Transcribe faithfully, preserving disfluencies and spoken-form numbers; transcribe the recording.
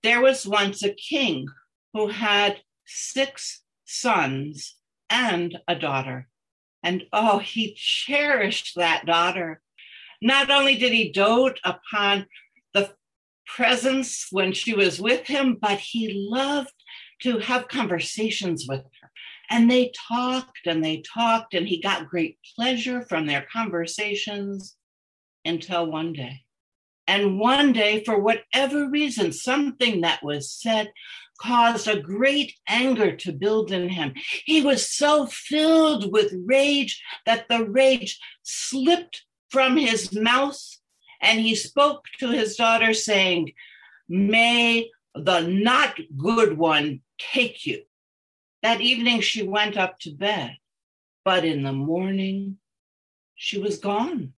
There was once a king who had six sons and a daughter. And oh, he cherished that daughter. Not only did he dote upon the presence when she was with him, but he loved to have conversations with her. And they talked and they talked, and he got great pleasure from their conversations until one day. And one day, for whatever reason, something that was said caused a great anger to build in him. He was so filled with rage that the rage slipped from his mouth, and he spoke to his daughter saying, "May the not good one take you." That evening she went up to bed, but in the morning she was gone.